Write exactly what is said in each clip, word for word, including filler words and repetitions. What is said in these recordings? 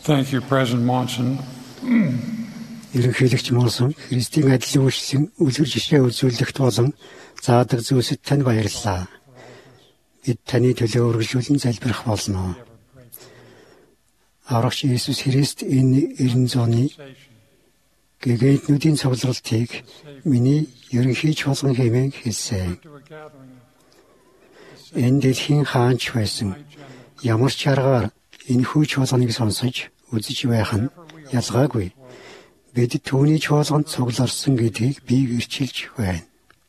Thank you, President Monson. Ерөнхийлөгч Монсон Христийн адил үйлчлэн үлгэр жишээ үзүүлэхт болон заадаг зүйлсэд тань баярлалаа. Бид таны төлөө үргэлжлүүлэн залбирах болно. Аврагч Иесус Христ энэ эрдэнэ зууны гэгээлтнүүдийн цугларалтыг миний ерөнхий чуулган хэмээн хэлсэн. Энэ дэлхийн хаанч байсан ямар ч аргаар энэ хүү чуулганыг сонсож үзэж байх нь ялгаагүй. Бид түүний чуулганд цугларсан гэдгийг би гэрчилж байна.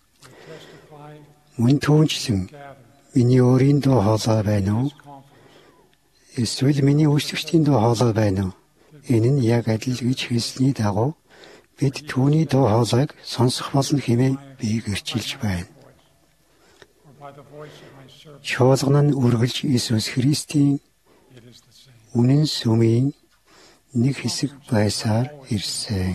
Мөн түүнчлэн миний өөрийн дуу хоолой байна уу? Эсвэл миний үйлчлэгчдийн дуу хоолой байна уу? Энэ нь яг адил гэж хэлсний дагуу бид түүний дуу хоолойг сонсох болно хэмээн би гэрчилж байна. Чуулган нь үргэлж Иесус Христийн үнэн сүмийн нэг хэсэг байсаар ирсэн.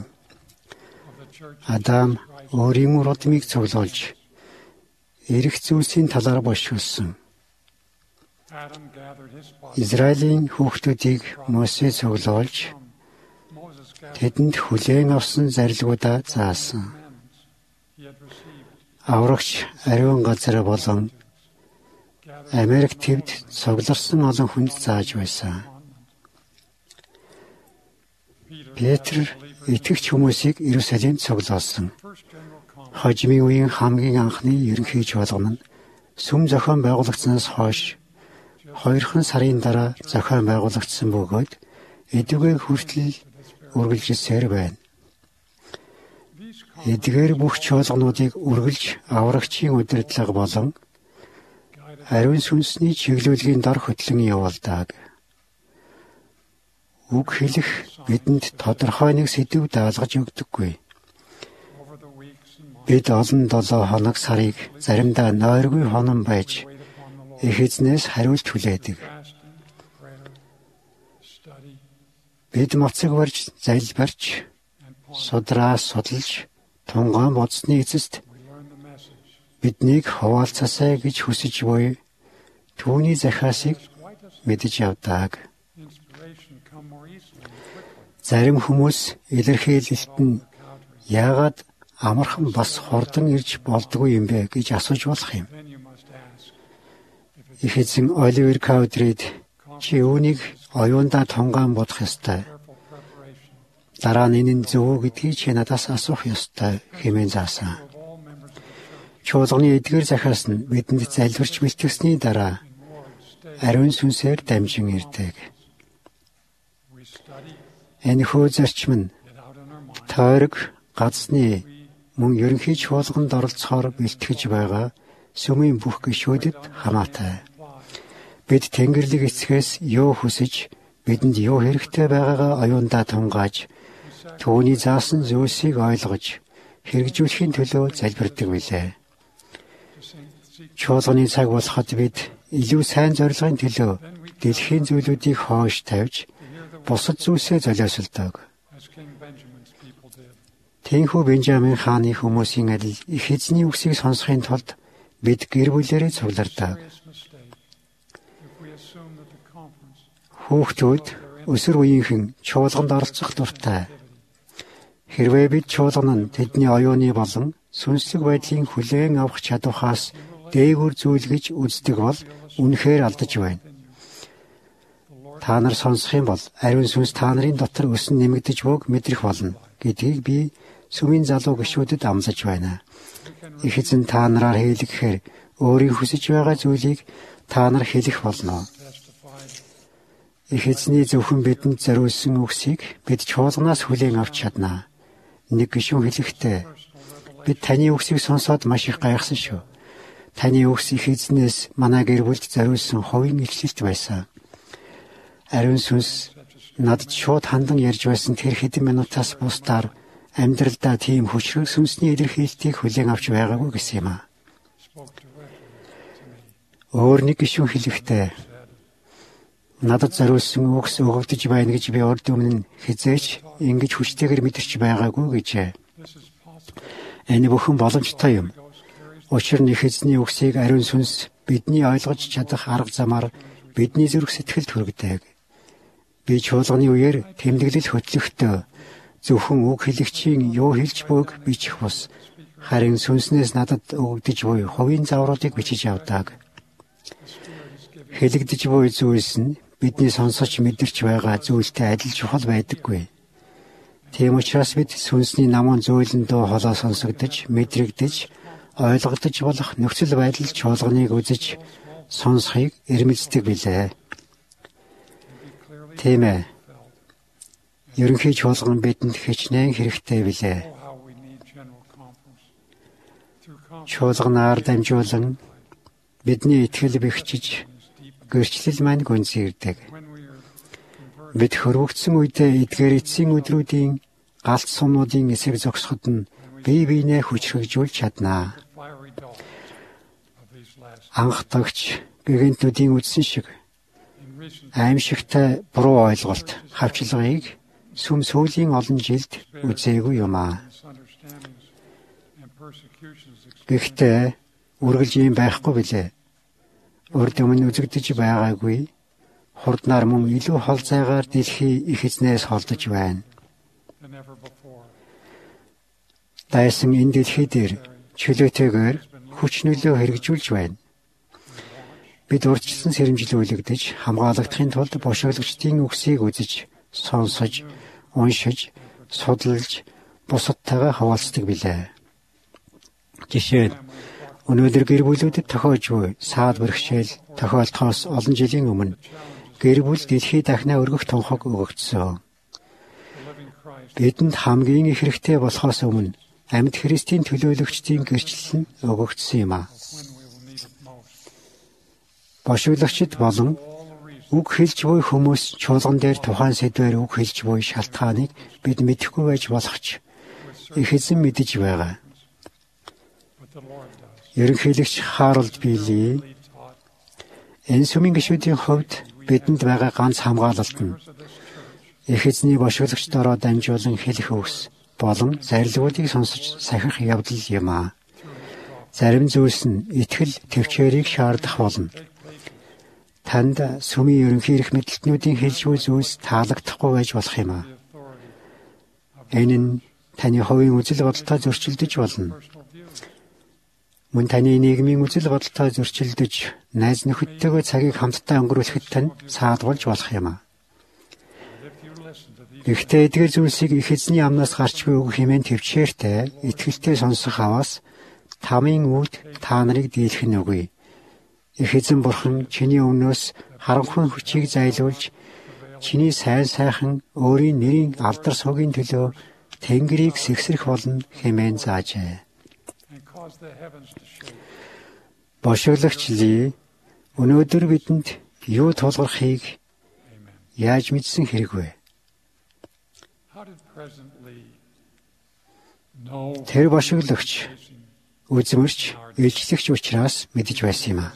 Адам өөрийн үр удмыг цуглуулж эрх зүйлсийн талаар бошигсон. Израилийн хүүхдүүдийг Мосе цуглуулж тэдэнд хүлээн авсан зарилгуудаа заасан. Аврагч ариун газар болон Америк төвд цугларсан олон хүнд зааж байсан. Петр итгэгч хүмүүсийг Иерусалимд цуглуулсан. Хожимын үеийн хамгийн анхны ерөнхий чуулган нь сүм зохион байгуулагдсанаас хойш хоёрхан сарын дараа зохион байгуулагдсан бөгөөд эдгээр хүртэл үргэлжилсээр байна. Эдгээр бүх чуулгануудыг үргэлж аврагчийн удирдлага болон ариун сүнсний чиглүүлгийн дор хөтлөн явуулдаг. Үг хэлэх бидэнд тодорхой нэг сэдв даалгаж өгдөггүй. Бид олон долоо хоног сарыг заримдаа нойргүй хонон байж их эзнээс хариулт хүлээдэг. Бид моцог барьж, залбирч, судраа судалж, тунгаан бодсны эцэст биднийг хуваалцаасай гэж хүсэж буй түүний захиасыг мэдэж явдаг. Зарим хүмүүс илэрхийлэлт нь яагаад амархан бас хурдан ирж болдгүй юм бэ гэж асууж болох юм. Их эзэн Оливер Каудрид чи үүнийг оюундаа тунгаан бодох ёстой. Дараа нь энэ нь зөв үү гэдгийг чи надаас асуух ёстой хэмээн заасан. Чуулганы эдгээр захиас нь бидэнд залбирч бэлтгэсний дараа ариун сүнсээр дамжин ирдэг. Энэхүү зарчим нь тойрог газны мөн ерөнхий чуулганд оролцохоор бэлтгэж байгаа сүмийн бүх гишүүдэд хамаатай. Бид Тэнгэрлэг эцгээс юу хүсэж бидэнд юу хэрэгтэй байгаагаа оюундаа тунгааж түүний заасан зүйлсийг ойлгож хэрэгжүүлэхийн төлөө залбирдаг билээ. Чуулганы цаг болоход бид илүү сайн зорилгын төлөө дэлхийн зүйлүүдийг хойш тавьж бусад зүйлсээ золиослдог. Тэнхүү Бенжамин хааны хүмүүсийн адил их эзний үгсийг сонсохын тулд бид гэр бүлээрээ цуглардаг. Хүүхдүүд өсөр үеийнхэн чуулганд оролцох дуртай. Хэрвээ бид чуулган нь тэдний оюуны болон сүнслэг байдлын хүлээн авах чадвахаас дээгүүр зүйл гэж үздэг бол үнэхээр алдаж байна. Та нар сонсох юм бол ариун сүнс та нарын дотор өсөн нэмэгдэж буг мэдрэх болно гэдгийг би сүмийн залуу гишүүдэд амлаж байна. Их эзэн та нараар хийлгэхээр өөрийн хүсэж байгаа зүйлийг та нар хэлэх болно. Их эзний зөвхөн бидэнд зориулсан үгсийг бид чуулганаас хүлээн авч чаднаа. Нэг гишүүн хэлэхдээ бид таны үгсийг сонсоод маш их гайхсан шүү. Таны үгс их эзнээс манай гэр бүлд зориулсан хувийн илчлэлт байсан. Ариун сүнс надад шууд хандан ярьж байсан тэр хэдэн минутаас бусдаар амьдралдаа тийм хүчрэг сүнсний илэрхийлтийг хүлээн авч байгаагүй гэсэн юм аа. Өөр нэг гишүүн хэлэхдээ надад зориулсан үгс өгөгдөж байна гэж би урд өмнө хизээч ингэж хүчтэйгээр мэдэрч байгаагүй гэжээ. Энэ бүхэн боломжтой юм. Учир нь их эзний үгсийг ариун сүнс бидний ойлгож чадах арга замаар бидний зүрх сэтгэлд хүргэдэг. Би чуулганы үеэр тэмдэглэл хөтлөхдөө зөвхөн үг хэлэгчийн юу хэлж буйг бичих бус, харин сүнснээс надад өгөгдөж буй хувийн завруудыг бичиж явдаг. Хэлэгдэж буй зүйлс нь бидний сонсож мэдэрч байгаа зүйлтэй адил чухал байдаггүй. Тийм учраас бид сүнсний намын зөөлөндөө холоо сонсогдож, мэдрэгдэж, ойлгогдож болох нөхцөл байдал чуулганыг үзэж, сонсхийг эрмэлздэг билээ. Тийм ээ. Ерөнхий чуулган бидэнд хичнээн хэрэгтэй билээ. Чуулганаар дамжуулан бидний итгэл бэхжиж, гэрчлэл маань гүнзгийрдэг. Бид хөрвөгдсөн үедээ эдгээр эцсийн өдрүүдийн галт сумнуудын эсрэг зогсоход нь бие биенээ хүчрхэгжүүлж чаднаа. Анх дагч гигантуудын үдсэн шиг аимшигтай буруу ойлголт, хавчлагыг сүм сүүлийн олон жилд үзээгүй юм аа. Гэхдээ үргэлж юм байхгүй билээ. Урд өмнө үзэгдэж байгаагүй хурднаар мөн илүү хол зайгаар дэлхий их эзнээс холдож байна. Дайсан энэ дэлхий дээр чөлөөтэйгээр хүч нөлөө хэрэгжүүлж байна. Бид урьдчилан сэрэмжлүүлэгдэж, хамгаалагдахын тулд бошиглагчдын үгсийг үзэж, сонсож, уншиж, судалж, бусадтайгаа хаваалцдаг билээ. Жишээ нь өнөөдөр гэр бүлүүдэд тохиож буй саад бэрхшээл тохиолдохоос олон жилийн өмнө гэр бүл дэлхий дахнаа өргөх тунхаг өгөгдсөн. Бидэнд хамгийн их хэрэгтэй болохоос өмнө амьд Христийн төлөөлөгчдийн гэрчлэл нь өгөгдсөн юм а. Бошиглагчид болон үг хэлж буй хүмүүс чуулган дээр тухайн сэдвээр үг хэлж буй шалтгааныг бид мэдэхгүй байж болох ч их эзэн мэдэж байгаа. Ерөнхийлөгч Харалд Билли энэ сүмийн гишүүдийн хувьд бидэнд байгаа ганц хамгаалалт нь их эзний бошиглагчдороо дамжуулан хэлэх үгс болон зарилгуудыг сонсож сахих явдал юм а. Зарим зүйлс нь итгэл төвчээрийг шаардах болно. Танд сүмийн ерөнхий эрх мэдлэлтнүүдийн хэлж буй зүйлс таалагдахгүй байж болох юм а. Энэ нь таны хувийн үзэл бодолтой зөрчилдөж болно. Мөн таны нийгмийн үзэл бодолтой зөрчилдөж, найз нөхөдтэйгээ цагийг хамтдаа өнгөрүүлэхэд тань саадуулж болох юм а. Гэхдээ эдгээр зүйлсийг их эзний амнаас гарч буй үг хэмээн төвчээртэй, итгэлтэй сонсох аваас тамийн үүд та нарыг дийлэх нь үгүй. Их эзэн бурхан чиний өмнөөс харанхуй хүчийг зайлуулж, чиний сайн сайхан өөрийн нэрийн алдар суугийн төлөө Тэнгэрийг сэгсрэх болно хэмээн заажээ. Бошиглагч Ли өнөөдөр бидэнд юу тулгархыг яаж мэдсэн хэрэгвэ? Тэр бошиглагч үзмэрч, илчлэгч учраас мэдэж байсан юм а.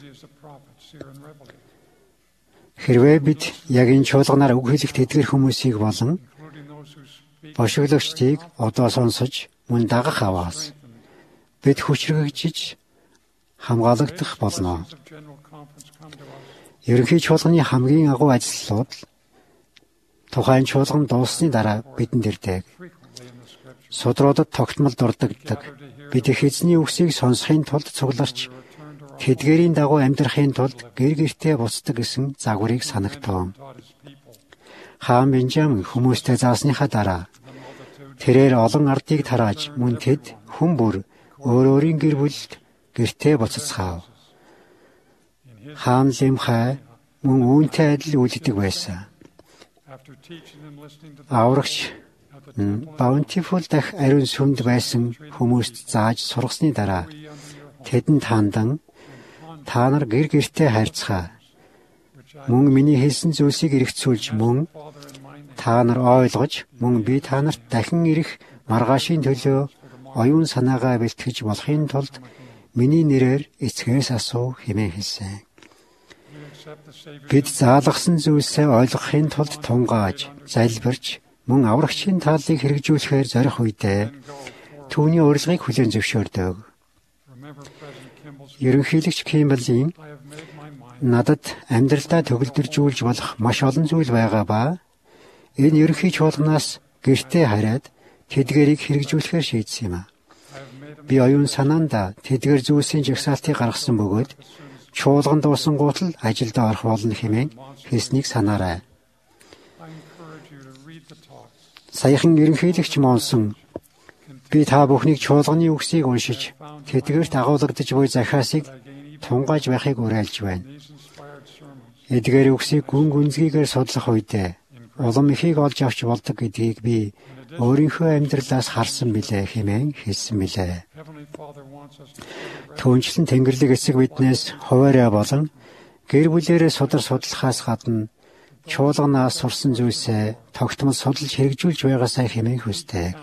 Хэрвээ бид яг энэ чуулганаар үг хэлэх тэдгэр хүмүүсийг болон бошиглагчдыг одоо сонсож мөн дагах аваас бид хүчрхэгжиж хамгаалагдах болно. Ерөнхий чуулганы хамгийн агуу ажлууд тухайн чуулган дууссаны дараа бидэнд ирдэг. Судруудад тогтмол дурддагдаг. Бид их эзний үгсийг сонсохын тулд цугларч тэдгэрийн дагуу амьдрахын тулд гэр гертэ буцдаг гэсэн загварыг санагтав. Хаан Бенжамин хүмүүстэй заасныхаа дараа тэрээр олон ардыг тарааж мөн тэд хүн бүр өөр өөрийн гэр бүлд гертэ буцацгаав. Хаан Лимхай мөн үүнтэй адил үлддэг байсан. Аврагч Bountiful дах ариун сүмд байсан хүмүүст зааж сургасны дараа тэдэнд хандан та нар гэр гертэ харьцгаа. Мөн миний хэлсэн зүйлсийг эргцүүлж мөн та нар ойлгож мөн би та нарт дахин ирэх маргаашийн төлөө оюун санаагаа бэлтгэж болохын тулд миний нэрээр эцгээс асуу хэмээн хэлсэн. Бид заалгасан зүйлсээ ойлгохын тулд тунгааж, залбирч, мөн аврагчийн тааллыг хэрэгжүүлэхээр зорих үедээ түүний урилгыг хүлээн зөвшөөрдөг. Ерөнхийлөгч Кимберлийн надад амьдралдаа төгөлдржүүлж болох маш олон зүйл байгаа ба Энэ ерөнхий чуулганаас гэртээ хараад тэдгэрийг хэрэгжүүлэхээр шийдсэн юм а. Би оюун санаанда тэдгэр зүйлсийн жагсаалтыг гаргасан бөгөөд чуулган дуусангуут л ажилд орох болно хэмээн хэлснийг санаарай. Саяхан ерөнхийлөгч Монсон би та бүхнийг чуулганы үгсийг уншиж тэдгэрт агуулгадж буй захиасыг тунгааж байхыг уриалж байна. Эдгээр үгсийг гүн гүнзгийгээр судлах үедээ улам ихийг олж авч болдог гэдгийг би өөрийнхөө амьдралаас харсан билээ хэмээн хэлсэн билээ. Түүнчлэн Тэнгэрлэг эцэг биднээс хуваарай болон гэр бүлээрээ судар судлахаас гадна чуулганаас сурсан зүйлсээ тогтмол судалж хэрэгжүүлж байгаасаа хэмээн хүсдэг.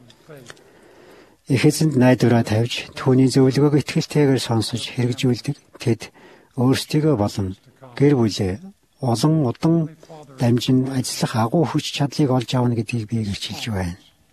Их эзэнд найдвараа тавьж түүний зөвлөгөөг итгэлтэйгээр сонсож хэрэгжүүлдэг тэд өөрсдийгөө болон гэр бүлээ олон удан дамжин ажиллах агуу хүч чадлыг олж авна гэдгийг би гэрчилж байна.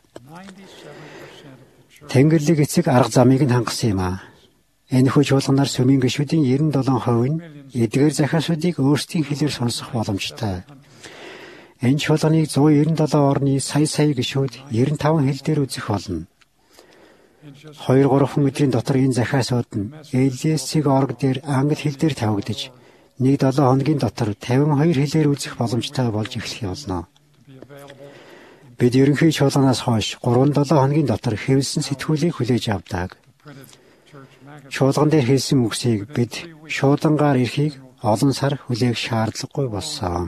Тэнгэрлэг эцэг арга замыг нь хангасан юм а. Энэхүү чуулганаар сүмийн гишүүдийн девяносто seven percent нь эдгээр захиасуудыг өөрсдийн хэлээр сонсох боломжтой. Энэ чуулганыг one ninety seven орны сая сая гишүүд ninety-five хэл дээр үзэх болно. Хоёр гурван өдрийн дотор энэ захиасууд нь эл ди эс-ийг орг дээр англи хэл дээр тавигдаж нэг долоо хоногийн дотор fifty-two хэлээр үзэх боломжтой болж эхлэх болно. Бид ерөнхий чуулганаас хойш three seven хоногийн дотор хэвлсэн сэтгүүлийг хүлээж авдаг. Чуулган дээр хэлсэн үгсийг бид шуудангаар эрхийг олон сар хүлээх шаардлагагүй болсон.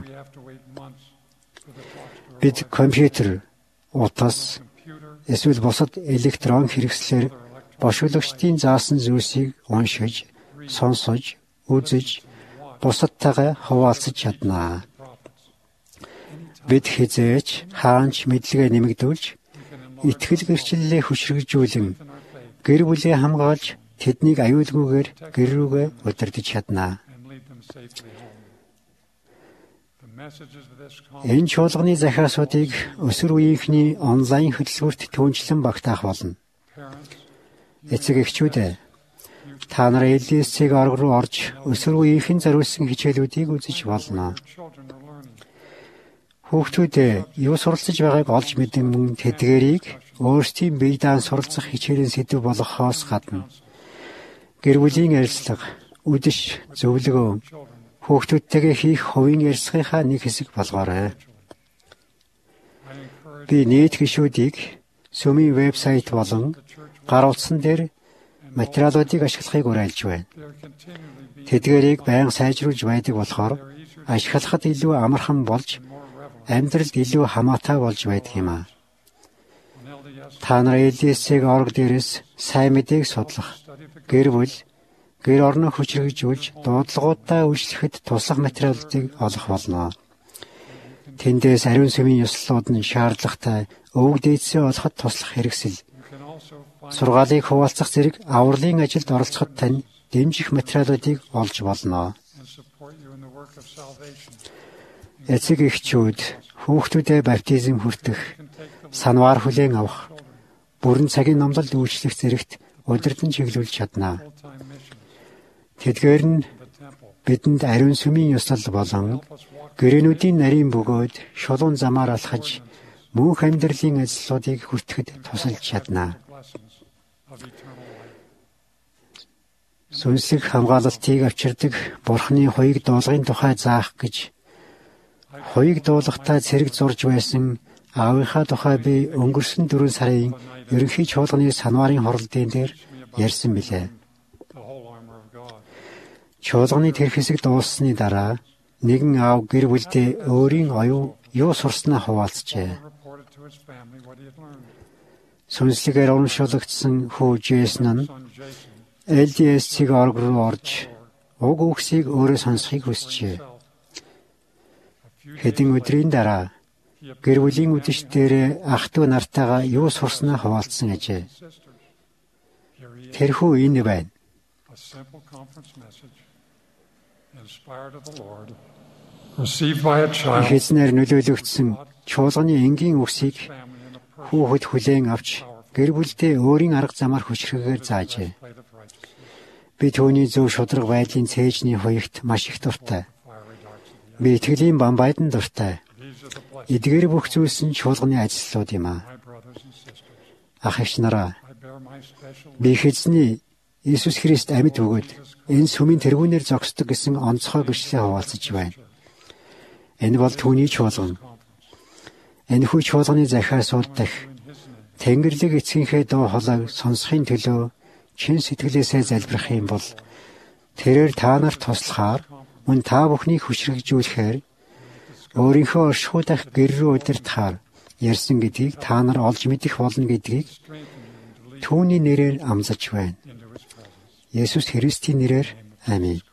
Бид компьютер, утас, эсвэл бусад электрон хэрэгслээр бошуулагчдын заасан зүйлсийг уншиж, сонсож, үзэж, бусадтайгаа хуваалцаж чаднаа. Бид хизээч хаанч мэдлэгээ нэмэгдүүлж, итгэл гэрчлэлээ хүчрхэгжүүлэн, гэр бүлээ хамгаалж, тэднийг аюулгүйгээр гэр рүүгээ удирдах чаднаа. Энэ чуулганы захиасуудыг өсвөр үеийнхний онлайн хөтөлбөрт түүнчлэн багтаах болно. Эцэг эхчүүд, та нар эл ди эс-ийг орг руу орж өсвөр үеийнхэн зориулсан хичээлүүдийг үзэж болно. Хүүхдүүд юу суралцж байгааг олж мэдэн мөн тэдгэрийг өөрсдийн бие даан суралцах хичээлийн сэдэв болгохоос гадна гэр бүлийн ярилцлага, үдэш, зөвлөгөө, хүүхдүүдтэйгээ хийх хувийн ярилцлагынхаа нэг хэсэг болгоорой. Би нийт гишүүдийг сүмийн вебсайт болон гар утсан дээр материалуудыг ашиглахыг уриалж байна. Тэдгэрийг байнга сайжруулж байдаг болохоор ашиглахад илүү амархан болж амьдралд илүү хамаатай болж байдаг юм а. Та нар эл ди эс-ийг орг дээрээс сайн мэдээг судлах, гэр бүл, гэр орноо хүчрхэгжүүлж дуудлагуудаа үйлчлэхэд туслах материалуудыг олох болно. Тэндээс ариун сүмийн ёслолууд нь шаардлагатай өвөг дээдсээ олоход туслах хэрэгсэл, сургаалыг хуваалцах зэрэг авралын ажилд оролцоход тань дэмжих материалуудыг олж болно. Эцэг эхчүүд хүүхдүүдэд баптизм хүртэх, санваар хүлээн авах, бүрэн цагийн номлолд үйлчлэх зэрэгт удирдан чиглүүлж чаднаа. Тэдгээр нь бидэнд ариун сүмийн ёслол болон гэрээнүүдийн нарийн бөгөөд шулуун замаар алхаж мөнх амьдралын ажлуудыг хүртэхэд тусалж чаднаа. Сүнслэг хамгаалалтыг авчирдаг Бурхны хоёрыг дуулахын тухай заах гэж хоёрыг дуулахтаа цэрэг зурж байсан аавынхаа тухай би өнгөрсөн дөрвөн сарын ерөнхий чуулганы санварын хорлолтын дээр ярьсан билээ. Чуулганы тэр хэсэг дууссаны дараа нэгэн аав гэр бүлдээ өөрийн оюун юу сурснаа хуваалцжээ. Сүнслэгээр урамшуулгдсан хүү Джейсон нь эл ди эс-ийг орг руу орж уг үгсийг өөрөө сонсохыг хүсжээ. Хэдэн өдрийн дараа гэр бүлийн үдэш дээр ах дүү нартайгаа юу сурснаа хуваалцсан ажээ. Тэрхүү энэ байна. Эхэзнээр нөлөөлөгдсөн чуулганы энгийн үгсийг хүүхэд хүлээн авч гэр бүлдээ өөрийн арга замаар хүчрхгээр заажээ. Би түүний зөв шударга байдлын цээжний хуягт маш их дуртай. Би итгэлийн бамбайдан дуртай. Эдгээр бүх зүйлс нь чуулганы ажлууд юм аа. Ах эгч нараа, би эзний Иесус Христ амьд бөгөөд энэ сүмийн тэргүүнээр зогсдог гэсэн онцгой гэрчлэлээ хуваалцаж байна. Энэ бол түүний чуулган. Энэхүү чуулганы захиасууд дах Тэнгэрлэг эцгийнхээ дуу хоолойг сонсохын төлөө чин сэтгэлээсээ залбирах юм бол тэрээр та нарт туслахаар мөн та бүхнийг хүчрхэгжүүлэхээр өөрийнхөө оршихуйдах гэр рүү удирдахаар ярьсан гэдгийг та нар олж мэдэх болно гэдгийг түүний нэрээр амлаж байна. Есүс Христийн нэрээр аминь.